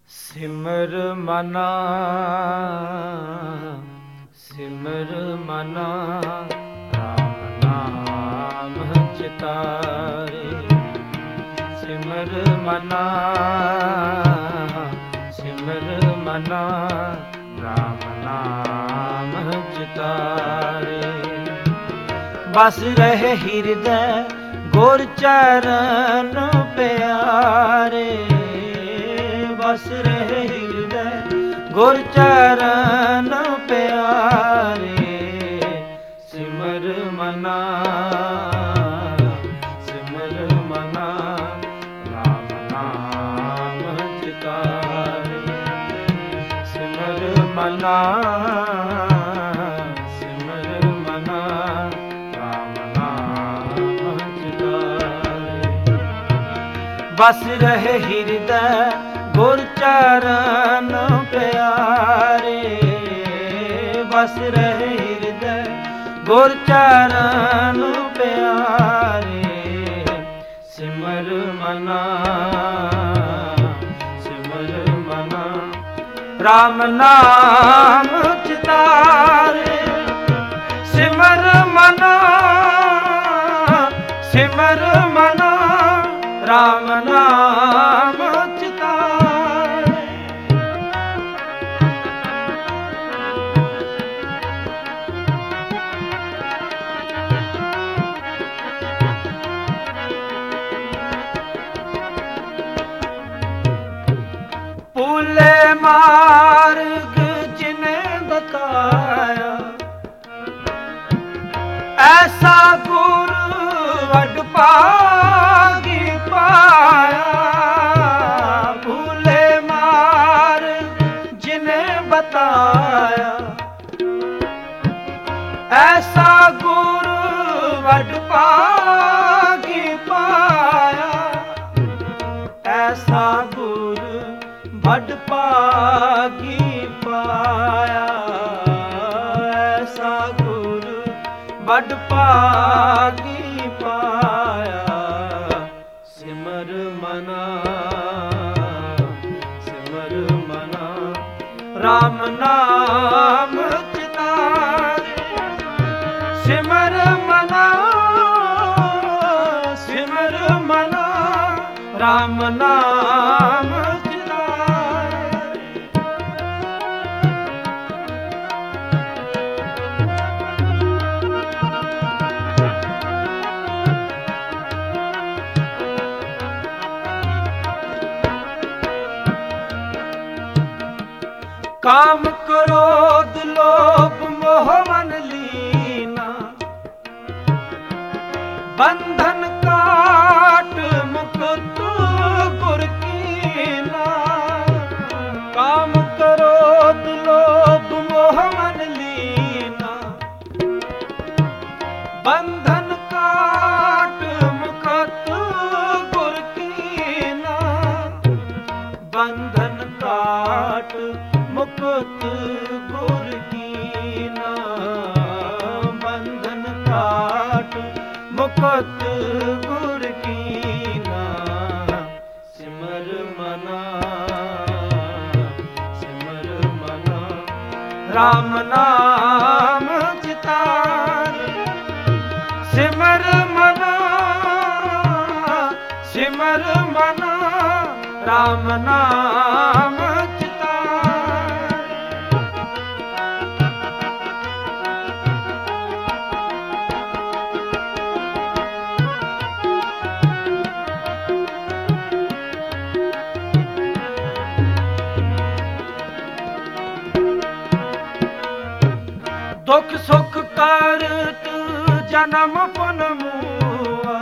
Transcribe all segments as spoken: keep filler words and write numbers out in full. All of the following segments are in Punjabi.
ਸਿਮਰ ਮਨਾ ਸਿਮਰ ਮਨਾ ਰਾਮ ਨਾਮ ਚਿਤਾਰੇ। ਸਿਮਰ ਮਨਾ ਸਿਮਰ ਮਨਾ ਰਾਮ ਨਾਮ ਚਿਤਾਰੇ। ਬਸ ਰਹੇ ਹਿਰਦੈ ਗੁਰ ਚਰਨ ਪਿਆਰੇ। ਬਸ ਰਹੇ ਹਿਰਦੈ ਗੁਰ ਚਰਨ ਪਿਆਰੇ। ਸਿਮਰ ਮਨਾ ਸਿਮਰ ਮਨਾ ਰਾਮ ਨਾਮ ਚਿਤਾਰੇ। ਸਿਮਰ ਮਨਾ ਸਿਮਰ ਮਨਾ ਰਾਮ ਨਾਮ ਚਿਤਾਰੇ। ਬਸ ਰਹੇ ਹਿਰਦੈ ਗੁਰ ਚਰਨ ਪਿਆਰੇ। ਬਸ ਰਹੇ ਹਿਰਦੈ ਗੁਰ ਚਰਨ ਪਿਆਰੇ। ਸਿਮਰ ਮਨਾ ਸਿਮਰ ਮਨਾ ਰਾਮ ਨਾਮ ਚਿਤਾਰੇ। ਸਿਮਰ ਮਨਾ ਸਿਮਰ ਮਨਾ ਰਾਮ ਨਾਮ ਭੂਲੇ ਮਾਰਗ ਜਿਨੇ ਬਤਾਇਆ। ਐਸਾ ਗੁਰ ਵਡ ਭਾਗੀ ਪਾਇਆ। ਭੂਲੇ ਮਾਰਗ ਜਿਨੇ ਬਤਾਇਆ। ਐਸਾ ਗੁਰ ਵਡ ਭਾਗੀ ਪਾਇਆ। ਐਸਾ ਗੁਰ ਵਡ ਭਾਗੀ ਪਾਇਆ। ਐਸਾ ਗੁਰ ਵਡ ਭਾਗੀ ਪਾਇਆ। ਸਿਮਰ ਮਨਾ ਸਿਮਰ ਮਨਾ ਰਾਮ ਨਾਮ ਚਿਤਾਰੇ। ਸਿਮਰ ਮਨਾ ਸਿਮਰ ਮਨਾ ਰਾਮ ਨਾਮ ਕਾਮ ਕ੍ਰੋਧ ਲੋਭ ਮੋਹ ਮਨ ਲੀਨਾ। ਬੰਧਨ ਕਾਟ ਮੁਕਤ ਗੁਰ ਕੀਨਾ। ਕਾਮ ਕ੍ਰੋਧ ਲੋਭ ਮੋਹ ਮਨ ਲੀਨਾ। ਬੰਧਨ ਕਾਟ ਮੁਕਤ ਗੁਰ ਕੀਨਾ। ਬੰਧਨ ਕਾਟ ਮੁਕਤ ਗੁਰ ਕੀਨਾ। ਬੰਧਨ ਕਾਟ ਮੁਕਤ ਗੁਰ ਕੀਨਾ। ਸਿਮਰ ਮਨਾ ਸਿਮਰ ਮਨਾ ਰਾਮ ਨਾਮ ਚਿਤਾਰੇ। ਸਿਮਰ ਮਨਾ ਸਿਮਰ ਮਨਾ ਰਾਮ ਨਾਮ ਦੁਖ ਸੁਖ ਕਰਤ ਜਨਮ ਪੁਨ ਮੂਆ।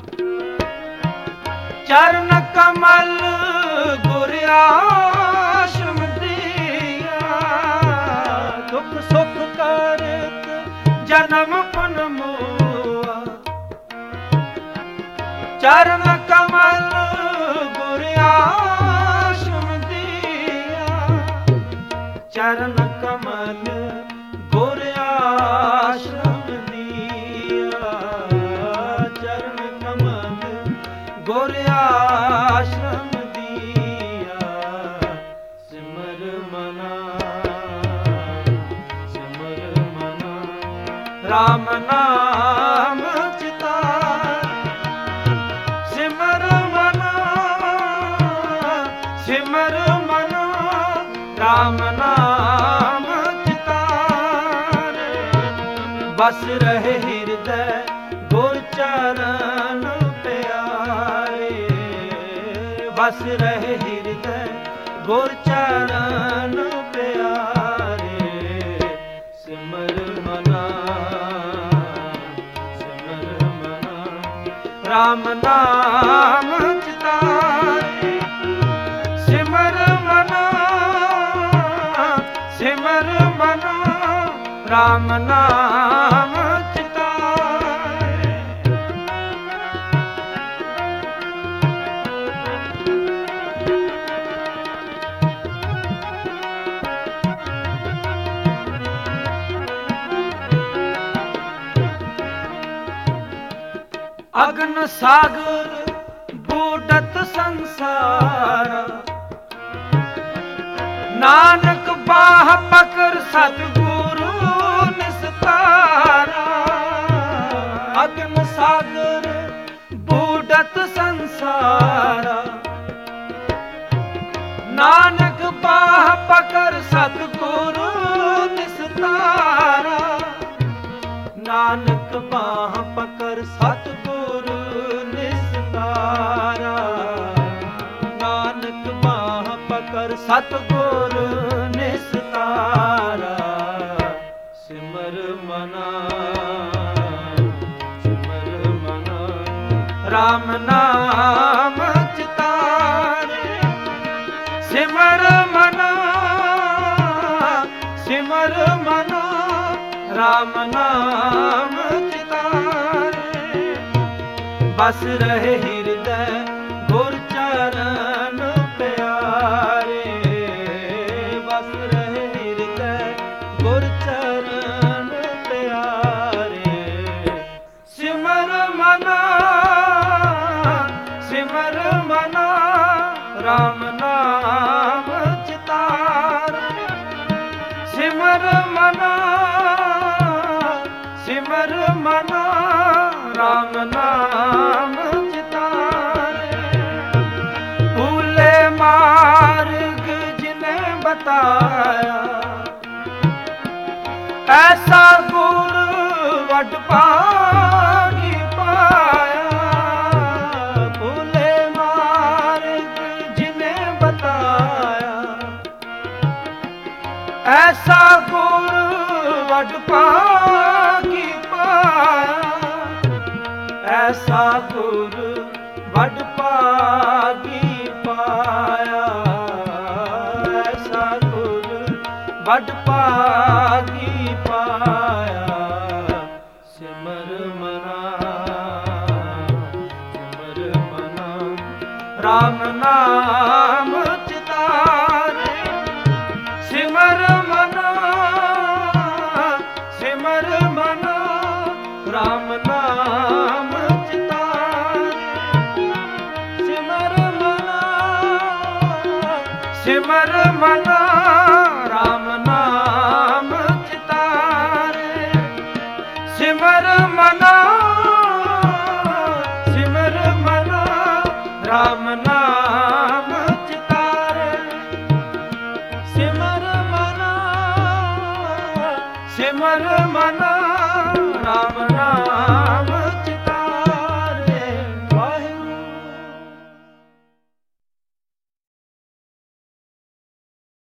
ਚਰਨ ਕਮਲ ਗੁਰ ਆਸ਼ਮ ਦੀਆ। ਦੁਖ ਸੁਖ ਕਰਤ ਜਨਮ ਪੁਨ ਮੂਆ। ਚਰਨ ਕਮਲ ਗੁਰ ਆਸ਼ਮ ਦੀਆ। ਚਰਨ ਕਮਲ ਗੁਰ ਆਸ਼ਰਮ ਦੀਆ। ਚਰਨ ਕਮਲ ਗੁਰ ਆਸ਼ਰਮ ਦੀਆ। ਰਾਮ ਨਾਮ ਚਿਤਾਰੇ, ਬਸ ਰਹੇ ਹਿਰਦੈ ਗੁਰ ਚਰਨ ਪਿਆਰੇ, ਬਸ ਰਹੇ ਹਿਰਦੈ ਗੁਰ ਚਰਨ ਪਿਆਰੇ। ਸਿਮਰ ਮਨਾ ਸਿਮਰ ਮਨਾ ਰਾਮ ਨਾਮ ਚਿਤਾਰੇ, ਸਿਮਰ ਮਨਾ ਸਿਮਰ ਮਨਾ ਰਾਮ ਨਾਮ ਚਿਤਾਰੇ। ਅਗਨ ਸਾਗਰ ਬੂਡਤ ਸੰਸਾਰ, ਨਾਨਕ ਬਾਹ ਪਕੜ ਸਤਿਗੁਰੂ ਨਿਸਤਾਰਾ। ਅਗਨ ਸਾਗਰ ਬੂਡਤ ਸੰਸਾਰ, ਨਾਨਕ ਬਾਹ ਪਕੜ ਸਤਿਗੁਰੂ ਨਿਸਤਾਰਾ। ਨਾਨਕ ਬਾਹ ਪਕੜ ਸਤਿਗੁਰੂ ਨਿਸਤਾਰਾ, ਨਾਨਕ ਬਾਹ ਪਕੜ ਸਤਿਗੁਰੂ ਨਿਸਤਾਰਾ। ਸਿਮਰ ਮਨਾ ਸਿਮਰ ਮਨਾ ਰਾਮ ਨਾਮ ਚਿਤਾਰੇ, ਸਿਮਰ ਮਨਾ ਸਿਮਰ ਮਨਾ ਰਾਮ ਨਾਮ ਚਿਤਾਰੇ। ਬਸ ਰਹੇ ਹਿਰਦੈ ਗੁਰ ਚਰਨ ਪਿਆਰੇ, ਬਸ ਰਹੇ ਹਿਰਦੈ ਗੁਰ ਚਰਨ ਪਿਆਰੇ। ਸਿਮਰ ਮਨਾ ਸਿਮਰ ਮਨਾ ਰਾਮ ਨਾਮ ਚਿਤਾਰੇ, ਸਿਮਰ ਮਨਾ ਸਿਮਰ ਮਨਾ ਰਾਮ ਨਾਮ ਚਿਤਾਰੇ। ਭੂਲੇ ਮਾਰਗ ਜਿਨੇ ਬਤਾਇਆ, ਐਸਾ ਗੁਰ ਵਡ ਭਾਗੀ ਪਾਇਆ। ਭੂਲੇ ਮਾਰਗ ਜਿਨੇ ਬਤਾਇਆ, ਐਸਾ ਗੁਰ ਵਡ ਭਾਗੀ ਪਾਇਆ। ਐਸਾ ਗੁਰ ਵਡ ਭਾਗੀ ਪਾਇਆ, ਐਸਾ ਗੁਰ ਵਡ ਭਾਗੀ ਪਾਇਆ। ਸਿਮਰ ਮਨਾ ਸਿਮਰ ਮਨਾ ਰਾਮ ਨਾਮ ਚਿਤਾਰੇ, ਸਿਮਰ ਮਨਾ ਸਿਮਰ ਮਨਾ ਰਾਮ ਨਾਮ ਚਿਤਾਰੇ। ਸਿਮਰ ਮਨਾ ਸਿਮਰ ਮਨਾ ਰਾਮ ਨਾਮ ਚਿਤਾਰੇ। ਸਿਮਰ ਮਨਾ ਸਿਮਰ ਮਨਾ ਰਾਮ ਨਾਮ ਚਿਤਾਰੇ। ਸਿਮਰ ਮਨਾ ਸਿਮਰ ਮਨਾ ਰਾਮ ਨਾਮ